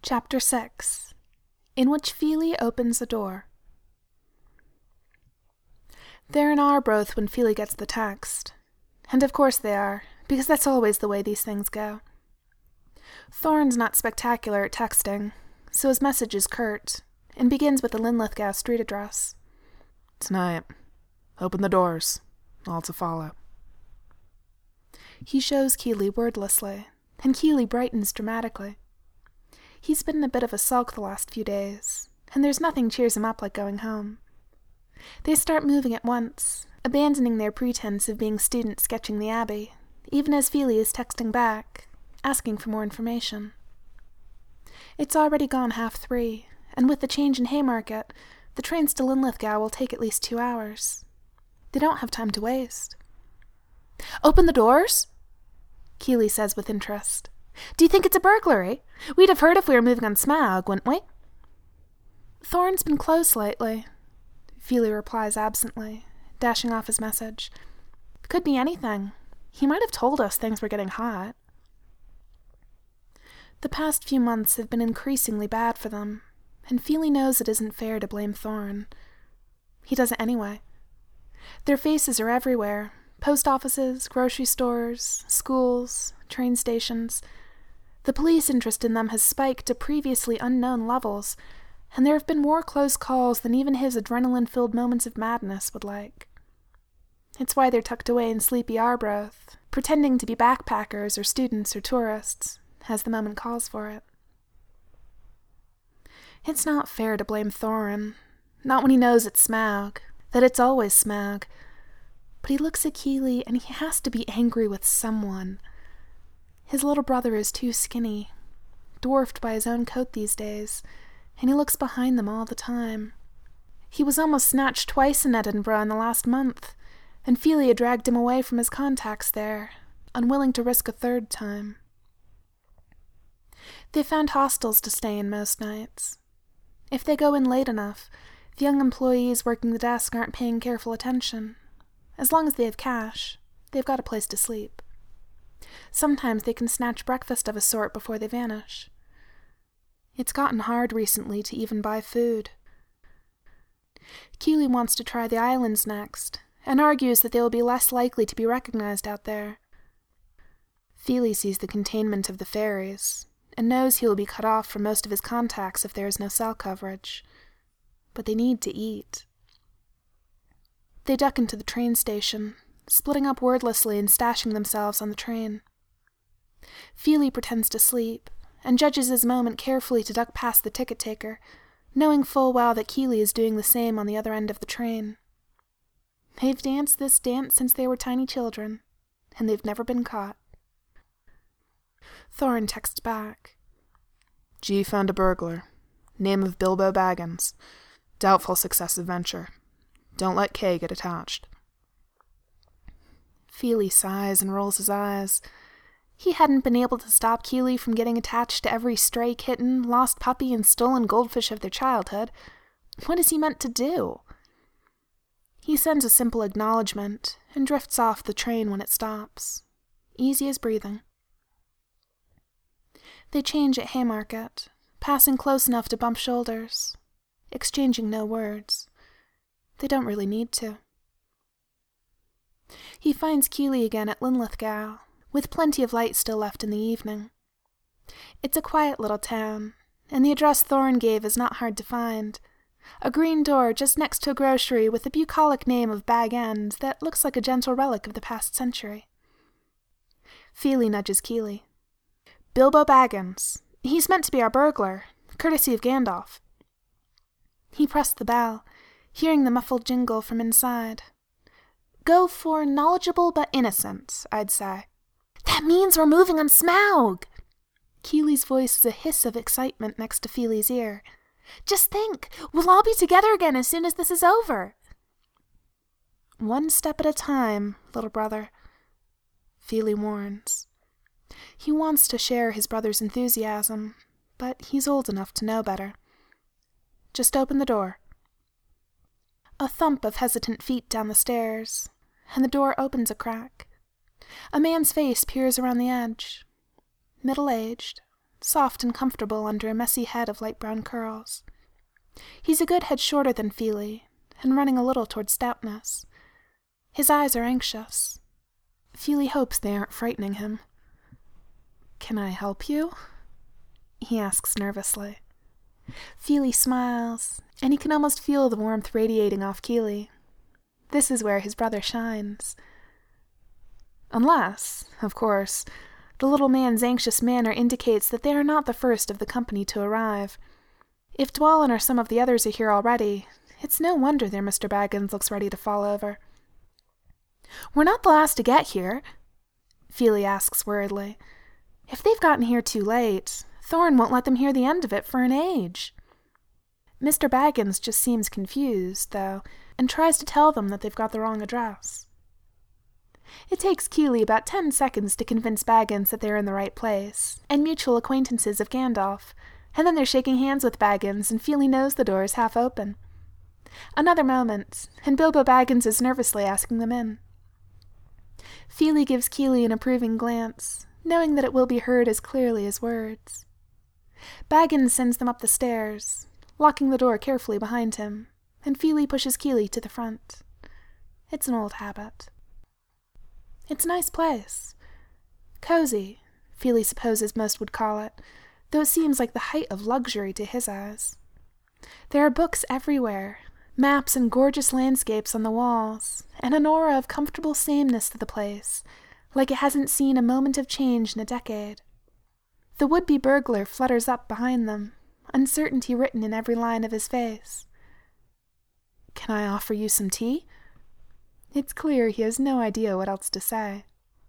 Chapter 6, in which Feely opens a door. They're in Arbroath when Feely gets the text. And of course they are, because that's always the way these things go. Thorne's not spectacular at texting, so his message is curt, and begins with the Linlithgow street address. Tonight. Open the doors. All to follow. He shows Keely wordlessly, and Keely brightens dramatically. He's been in a bit of a sulk the last few days, and there's nothing cheers him up like going home. They start moving at once, abandoning their pretense of being students sketching the Abbey, even as Feely is texting back, asking for more information. It's already gone 3:30, and with the change in Haymarket, the trains to Linlithgow will take at least 2 hours. They don't have time to waste. "Open the doors?" Keely says with interest. "Do you think it's a burglary? We'd have heard if we were moving on Smaug, wouldn't we?" "Thorne's been close lately," Feely replies absently, dashing off his message. "Could be anything. He might have told us things were getting hot." The past few months have been increasingly bad for them, and Feely knows it isn't fair to blame Thorne. He does it anyway. Their faces are everywhere. Post offices, grocery stores, schools, train stations. The police interest in them has spiked to previously unknown levels, and there have been more close calls than even his adrenaline-filled moments of madness would like. It's why they're tucked away in sleepy Arbroath, pretending to be backpackers or students or tourists, as the moment calls for it. It's not fair to blame Thorne, not when he knows it's Smaug, that it's always Smaug. But he looks at Keely and he has to be angry with someone. His little brother is too skinny, dwarfed by his own coat these days, and he looks behind them all the time. He was almost snatched twice in Edinburgh in the last month, and Feely had dragged him away from his contacts there, unwilling to risk a third time. They found hostels to stay in most nights. If they go in late enough, the young employees working the desk aren't paying careful attention. As long as they have cash, they've got a place to sleep. Sometimes they can snatch breakfast of a sort before they vanish. It's gotten hard recently to even buy food. Keely wants to try the islands next, and argues that they will be less likely to be recognized out there. Feely sees the containment of the ferries, and knows he will be cut off from most of his contacts if there is no cell coverage. But they need to eat. They duck into the train station, splitting up wordlessly and stashing themselves on the train. Feely pretends to sleep, and judges his moment carefully to duck past the ticket taker, knowing full well that Keely is doing the same on the other end of the train. They've danced this dance since they were tiny children, and they've never been caught. Thorne texts back. G found a burglar. Name of Bilbo Baggins. Doubtful success of venture. Don't let K get attached. Feely sighs and rolls his eyes. He hadn't been able to stop Keely from getting attached to every stray kitten, lost puppy, and stolen goldfish of their childhood. What is he meant to do? He sends a simple acknowledgement and drifts off the train when it stops, easy as breathing. They change at Haymarket, passing close enough to bump shoulders, exchanging no words. They don't really need to. He finds Keely again at Linlithgow, with plenty of light still left in the evening. It's a quiet little town, and the address Thorne gave is not hard to find. A green door just next to a grocery with the bucolic name of Bag End that looks like a gentle relic of the past century. Feely nudges Keely. "Bilbo Baggins. He's meant to be our burglar, courtesy of Gandalf." He pressed the bell, hearing the muffled jingle from inside. "Go for knowledgeable but innocent, I'd say." "That means we're moving on Smaug!" Keely's voice is a hiss of excitement next to Feely's ear. "Just think, we'll all be together again as soon as this is over." "One step at a time, little brother," Feely warns. He wants to share his brother's enthusiasm, but he's old enough to know better. "Just open the door." A thump of hesitant feet down the stairs, and the door opens a crack. A man's face peers around the edge. Middle-aged, soft and comfortable under a messy head of light brown curls. He's a good head shorter than Feely, and running a little toward stoutness. His eyes are anxious. Feely hopes they aren't frightening him. "Can I help you?" he asks nervously. Feely smiles, and he can almost feel the warmth radiating off Keely. This is where his brother shines. Unless, of course, the little man's anxious manner indicates that they are not the first of the company to arrive. If Dwalin or some of the others are here already, it's no wonder their Mr. Baggins looks ready to fall over. "We're not the last to get here," Feely asks worriedly. "If they've gotten here too late, Thorn won't let them hear the end of it for an age." Mr. Baggins just seems confused, though, and tries to tell them that they've got the wrong address. It takes Keely about 10 seconds to convince Baggins that they're in the right place, and mutual acquaintances of Gandalf, and then they're shaking hands with Baggins, and Feely knows the door is half open. Another moment, and Bilbo Baggins is nervously asking them in. Feely gives Keely an approving glance, knowing that it will be heard as clearly as words. Baggins sends them up the stairs, locking the door carefully behind him, and Feely pushes Keely to the front. It's an old habit. It's a nice place. Cozy, Feely supposes most would call it, though it seems like the height of luxury to his eyes. There are books everywhere, maps and gorgeous landscapes on the walls, and an aura of comfortable sameness to the place, like it hasn't seen a moment of change in a decade. The would-be burglar flutters up behind them, uncertainty written in every line of his face. "Can I offer you some tea?" It's clear he has no idea what else to say.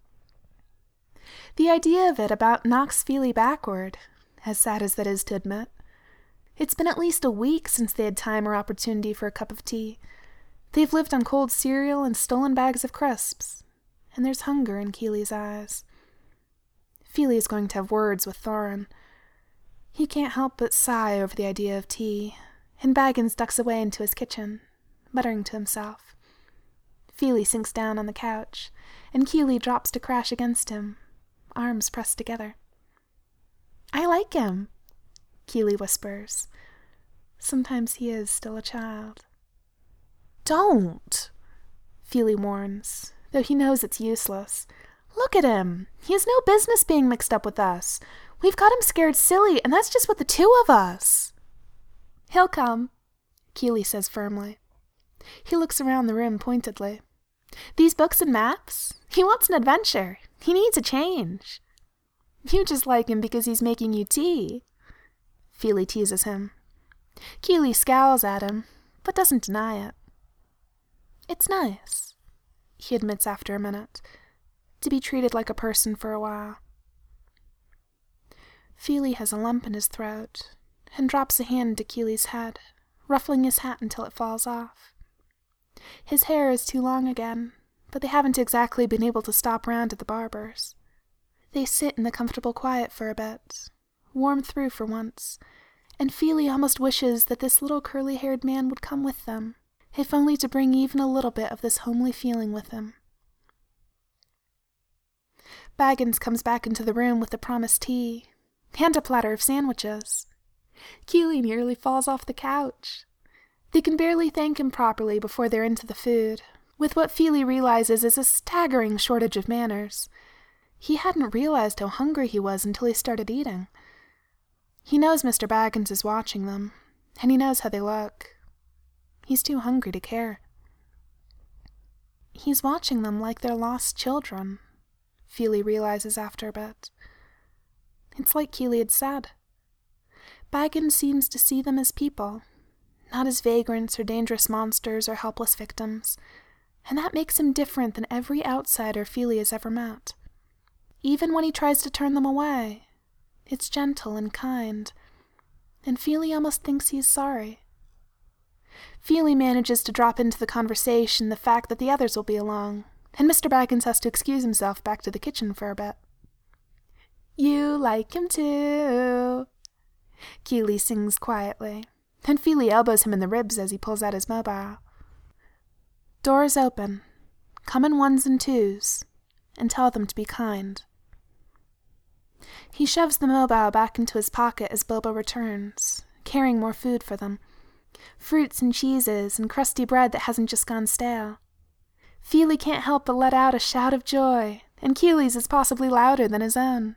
The idea of it about knocks Feely backward, as sad as that is to admit. It's been at least a week since they had time or opportunity for a cup of tea. They've lived on cold cereal and stolen bags of crisps, and there's hunger in Keely's eyes. Feely is going to have words with Thorin. He can't help but sigh over the idea of tea, and Baggins ducks away into his kitchen, muttering to himself. Feely sinks down on the couch, and Keely drops to crash against him, arms pressed together. "I like him," Keely whispers. Sometimes he is still a child. "Don't!" Feely warns, though he knows it's useless. "Look at him! He has no business being mixed up with us. We've got him scared silly, and that's just with the two of us." "He'll come," Keely says firmly. He looks around the room pointedly. "These books and maps? He wants an adventure. He needs a change." "You just like him because he's making you tea," Feely teases him. Keely scowls at him, but doesn't deny it. "It's nice," he admits after a minute, "to be treated like a person for a while." Feely has a lump in his throat, and drops a hand to Keely's head, ruffling his hat until it falls off. His hair is too long again, but they haven't exactly been able to stop round at the barber's. They sit in the comfortable quiet for a bit, warm through for once, and Feely almost wishes that this little curly-haired man would come with them, if only to bring even a little bit of this homely feeling with him. Baggins comes back into the room with the promised tea, and a platter of sandwiches. Keely nearly falls off the couch. They can barely thank him properly before they're into the food, with what Feely realizes is a staggering shortage of manners. He hadn't realized how hungry he was until he started eating. He knows Mr. Baggins is watching them, and he knows how they look. He's too hungry to care. He's watching them like they're lost children, Feely realizes after a bit. It's like Keely had said. Baggins seems to see them as people, not as vagrants or dangerous monsters or helpless victims, and that makes him different than every outsider Feely has ever met. Even when he tries to turn them away, it's gentle and kind, and Feely almost thinks he's sorry. Feely manages to drop into the conversation the fact that the others will be along, and Mr. Baggins has to excuse himself back to the kitchen for a bit. "You like him too," Keely sings quietly, and Feely elbows him in the ribs as he pulls out his mobile. "Doors open. Come in ones and twos, and tell them to be kind." He shoves the mobile back into his pocket as Bilbo returns, carrying more food for them. Fruits and cheeses and crusty bread that hasn't just gone stale. Fili can't help but let out a shout of joy, and Kili's is possibly louder than his own.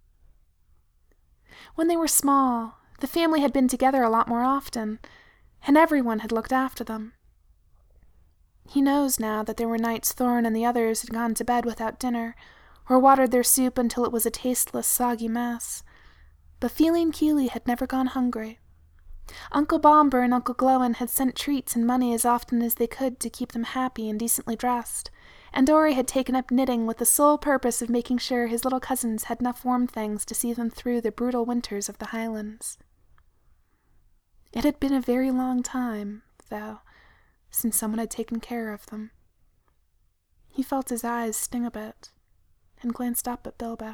When they were small, the family had been together a lot more often, and everyone had looked after them. He knows now that there were nights Thorin and the others had gone to bed without dinner, or watered their soup until it was a tasteless, soggy mess. But Fili and Kili had never gone hungry. Uncle Bombur and Uncle Glóin had sent treats and money as often as they could to keep them happy and decently dressed, and Dori had taken up knitting with the sole purpose of making sure his little cousins had enough warm things to see them through the brutal winters of the Highlands. It had been a very long time, though, since someone had taken care of them. He felt his eyes sting a bit, and glanced up at Bilbo.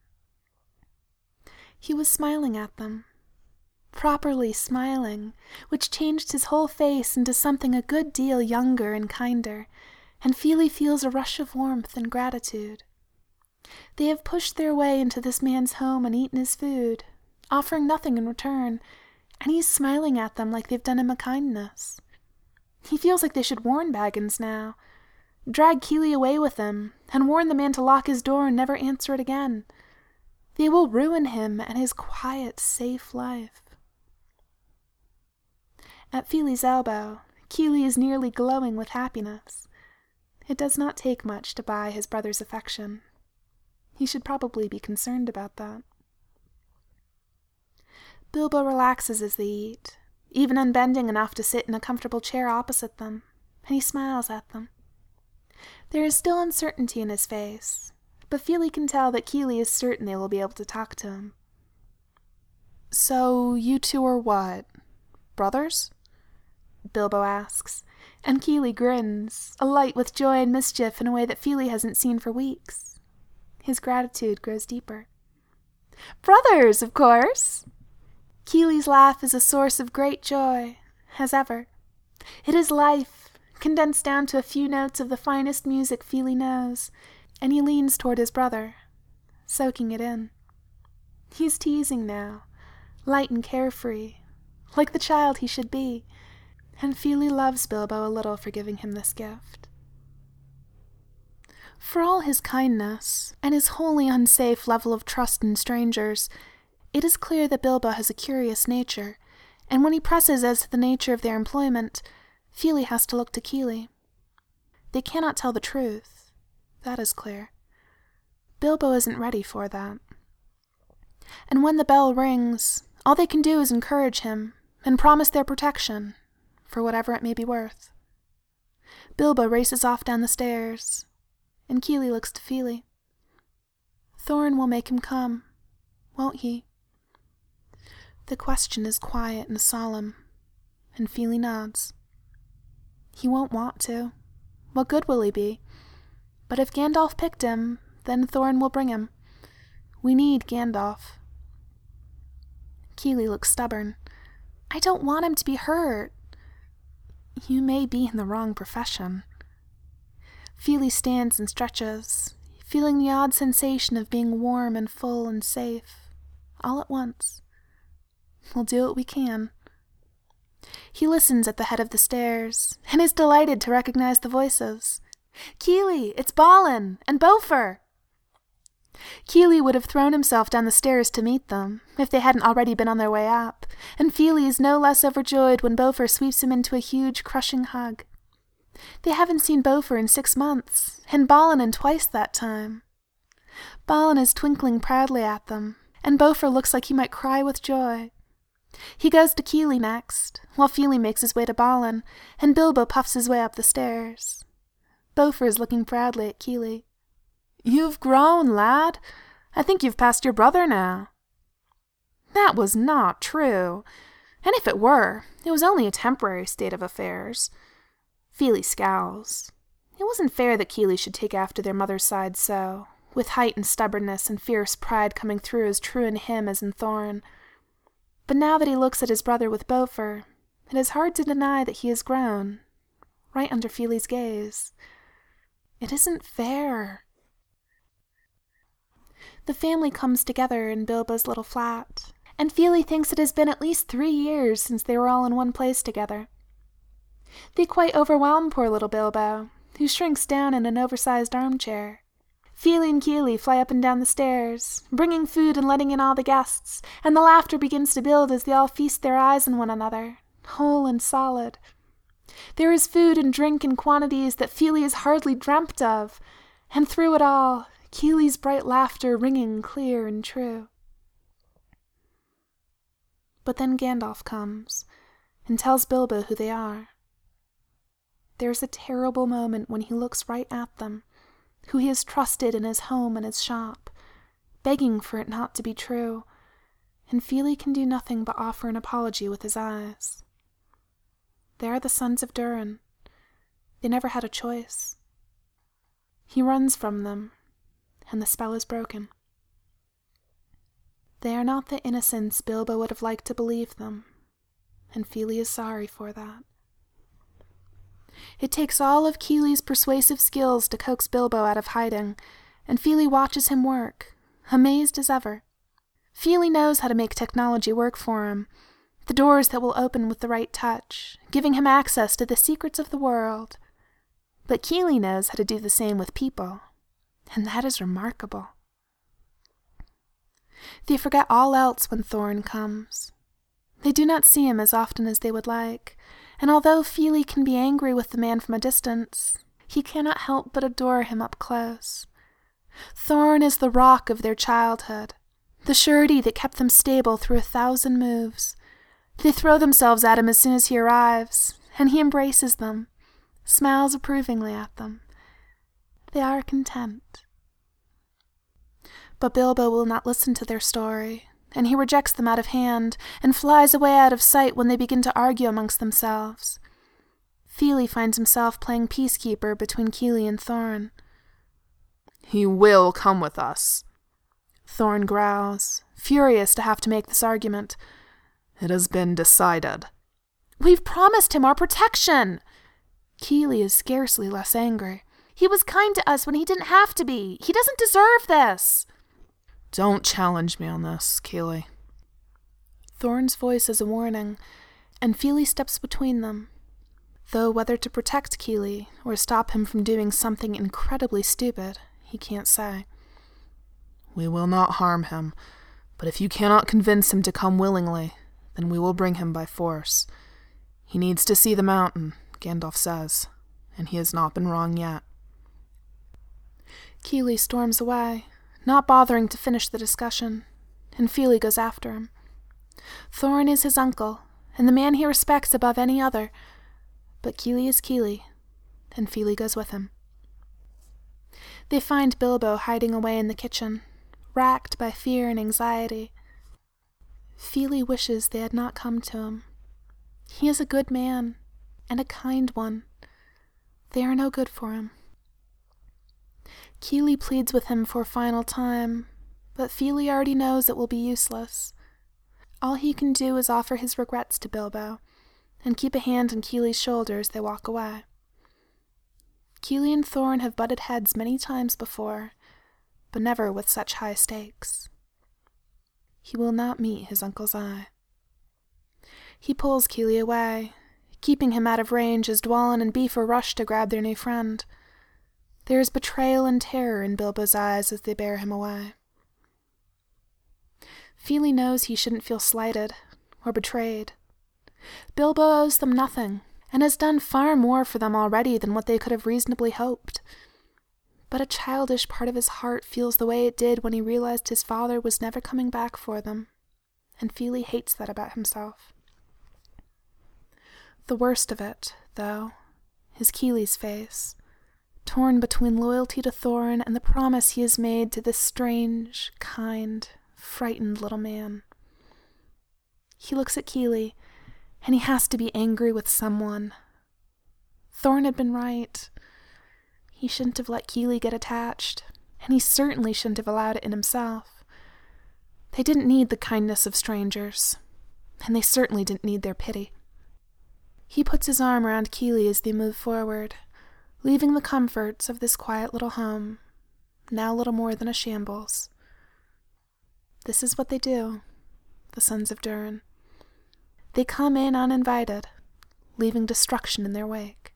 He was smiling at them, properly smiling, which changed his whole face into something a good deal younger and kinder, and Fili feels a rush of warmth and gratitude. They have pushed their way into this man's home and eaten his food, offering nothing in return, and he's smiling at them like they've done him a kindness. He feels like they should warn Baggins now, drag Kili away with them, and warn the man to lock his door and never answer it again. They will ruin him and his quiet, safe life. At Fili's elbow, Kili is nearly glowing with happiness. It does not take much to buy his brother's affection. He should probably be concerned about that. Bilbo relaxes as they eat, even unbending enough to sit in a comfortable chair opposite them, and he smiles at them. There is still uncertainty in his face, but Fili can tell that Kili is certain they will be able to talk to him. "So, you two are what? Brothers?" Bilbo asks, and Kili grins, alight with joy and mischief in a way that Fili hasn't seen for weeks. His gratitude grows deeper. "Brothers, of course!" Kili's laugh is a source of great joy, as ever. It is life, condensed down to a few notes of the finest music Fili knows, and he leans toward his brother, soaking it in. He's teasing now, light and carefree, like the child he should be, and Fili loves Bilbo a little for giving him this gift. For all his kindness, and his wholly unsafe level of trust in strangers, it is clear that Bilbo has a curious nature, and when he presses as to the nature of their employment, Fili has to look to Kili. They cannot tell the truth, that is clear. Bilbo isn't ready for that. And when the bell rings, all they can do is encourage him, and promise their protection, for whatever it may be worth. Bilbo races off down the stairs, and Kili looks to Fili. Thorin will make him come, won't he? The question is quiet and solemn, and Fili nods. He won't want to. What good will he be? But if Gandalf picked him, then Thorin will bring him. We need Gandalf. Kili looks stubborn. I don't want him to be hurt. You may be in the wrong profession. Fili stands and stretches, feeling the odd sensation of being warm and full and safe, all at once. We'll do what we can. He listens at the head of the stairs, and is delighted to recognize the voices. Kili, it's Balin, and Bofur! Kili would have thrown himself down the stairs to meet them, if they hadn't already been on their way up, and Fili is no less overjoyed when Bofur sweeps him into a huge, crushing hug. They haven't seen Bofur in 6 months, and Balin in twice that time. Balin is twinkling proudly at them, and Bofur looks like he might cry with joy. He goes to Kili next, while Fili makes his way to Balin, and Bilbo puffs his way up the stairs. Bofur is looking proudly at Kili. You've grown, lad. I think you've passed your brother now. That was not true. And if it were, it was only a temporary state of affairs. Fili scowls. It wasn't fair that Kili should take after their mother's side so, with heightened stubbornness and fierce pride coming through as true in him as in Thorin. But now that he looks at his brother with Bofur, it is hard to deny that he has grown, right under Fili's gaze. It isn't fair. The family comes together in Bilbo's little flat, and Feely thinks it has been at least 3 years since they were all in one place together. They quite overwhelm poor little Bilbo, who shrinks down in an oversized armchair. Feely and Keely fly up and down the stairs, bringing food and letting in all the guests, and the laughter begins to build as they all feast their eyes on one another, whole and solid. There is food and drink in quantities that Feely has hardly dreamt of, and through it all, Keely's bright laughter ringing clear and true. But then Gandalf comes, and tells Bilbo who they are. There's a terrible moment when he looks right at them, who he has trusted in his home and his shop, begging for it not to be true, and Feely can do nothing but offer an apology with his eyes. They are the sons of Durin. They never had a choice. He runs from them, and the spell is broken. They are not the innocents Bilbo would have liked to believe them, and Feely is sorry for that. It takes all of Keely's persuasive skills to coax Bilbo out of hiding, and Feely watches him work, amazed as ever. Feely knows how to make technology work for him, the doors that will open with the right touch, giving him access to the secrets of the world. But Keely knows how to do the same with people, and that is remarkable. They forget all else when Thorin comes. They do not see him as often as they would like, and although Feely can be angry with the man from a distance, he cannot help but adore him up close. Thorin is the rock of their childhood, the surety that kept them stable through 1,000 moves. They throw themselves at him as soon as he arrives, and he embraces them, smiles approvingly at them. They are content. But Bilbo will not listen to their story, and he rejects them out of hand, and flies away out of sight when they begin to argue amongst themselves. Feely finds himself playing peacekeeper between Keely and Thorin. "He will come with us," Thorin growls, furious to have to make this argument. "It has been decided." "We've promised him our protection!" Keely is scarcely less angry. "He was kind to us when he didn't have to be. He doesn't deserve this." "Don't challenge me on this, Keely." Thorin's voice is a warning, and Feely steps between them, though whether to protect Keely or stop him from doing something incredibly stupid, he can't say. "We will not harm him, but if you cannot convince him to come willingly, then we will bring him by force. He needs to see the mountain, Gandalf says, and he has not been wrong yet." Keely storms away, not bothering to finish the discussion, and Feely goes after him. Thorin is his uncle, and the man he respects above any other, but Keely is Keely, and Feely goes with him. They find Bilbo hiding away in the kitchen, racked by fear and anxiety. Feely wishes they had not come to him. He is a good man, and a kind one. They are no good for him. Keely pleads with him for a final time, but Feely already knows it will be useless. All he can do is offer his regrets to Bilbo, and keep a hand on Keely's shoulder as they walk away. Keely and Thorin have butted heads many times before, but never with such high stakes. He will not meet his uncle's eye. He pulls Keely away, keeping him out of range as Dwalin and Beaver rush to grab their new friend. There is betrayal and terror in Bilbo's eyes as they bear him away. Feely knows he shouldn't feel slighted or betrayed. Bilbo owes them nothing, and has done far more for them already than what they could have reasonably hoped. But a childish part of his heart feels the way it did when he realized his father was never coming back for them, and Feely hates that about himself. The worst of it, though, is Keely's face, torn between loyalty to Thorin and the promise he has made to this strange, kind, frightened little man. He looks at Keely, and he has to be angry with someone. Thorin had been right. He shouldn't have let Keely get attached, and he certainly shouldn't have allowed it in himself. They didn't need the kindness of strangers, and they certainly didn't need their pity. He puts his arm around Keely as they move forward, leaving the comforts of this quiet little home, now little more than a shambles, This is what they do, the sons of Durin. They come in uninvited, leaving destruction in their wake.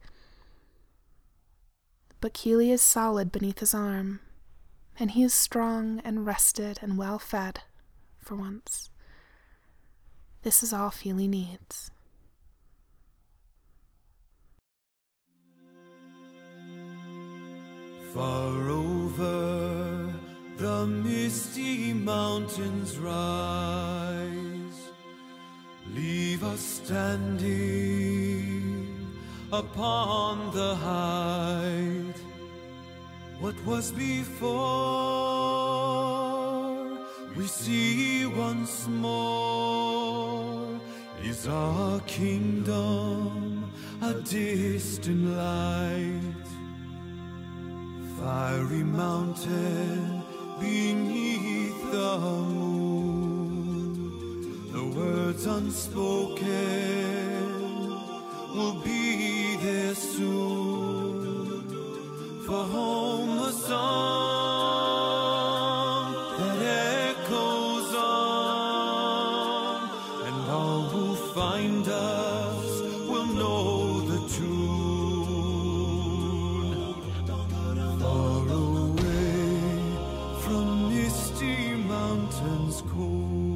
But Kili is solid beneath his arm, and he is strong and rested and well fed, for once. This is all Fili needs. Far over the misty mountains rise, leave us standing upon the height. What was before, we see once more, is our kingdom a distant light. Fiery mountain beneath the moon, the words unspoken will be there soon. For home a song that echoes on, and all who find us will know the tune. Far away from misty mountains cold,